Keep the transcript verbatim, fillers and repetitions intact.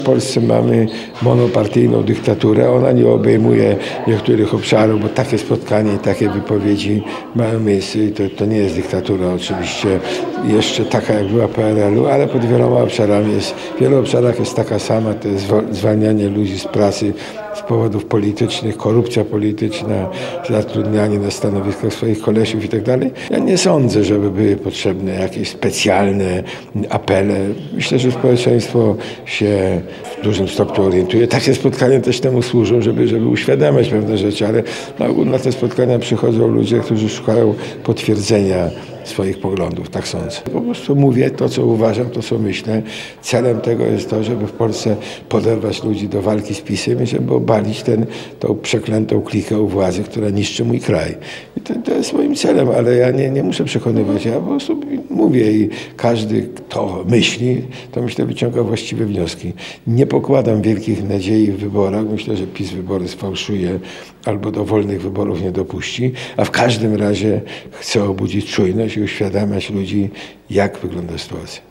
W Polsce mamy monopartyjną dyktaturę, ona nie obejmuje niektórych obszarów, bo takie spotkania i takie wypowiedzi mają miejsce i to, to nie jest dyktatura oczywiście jeszcze taka jak była P R L-u, ale pod wieloma obszarami jest, w wielu obszarach jest taka sama, to jest zwalnianie ludzi z pracy z powodów politycznych, korupcja polityczna, zatrudnianie na stanowiskach swoich kolesiów i tak dalej. Ja nie sądzę, żeby były potrzebne jakieś specjalne apele. Myślę, że społeczeństwo się w dużym stopniu orientuje. Takie spotkania też temu służą, żeby, żeby uświadamiać pewne rzeczy, ale na ogół na te spotkania przychodzą ludzie, którzy szukają potwierdzenia swoich poglądów, tak sądzę. Po prostu mówię to, co uważam, to, co myślę. Celem tego jest to, żeby w Polsce poderwać ludzi do walki z PiS-em i żeby obalić ten, tą przeklętą klikę u władzy, która niszczy mój kraj. I to, to jest moim celem, ale ja nie, nie muszę przekonywać, ja po prostu mówię i każdy, kto myśli, to myślę wyciąga właściwe wnioski. Nie pokładam wielkich nadziei w wyborach. Myślę, że PiS wybory sfałszuje albo do wolnych wyborów nie dopuści, a w każdym razie chcę obudzić czujność i uświadamiać ludzi, jak wygląda sytuacja.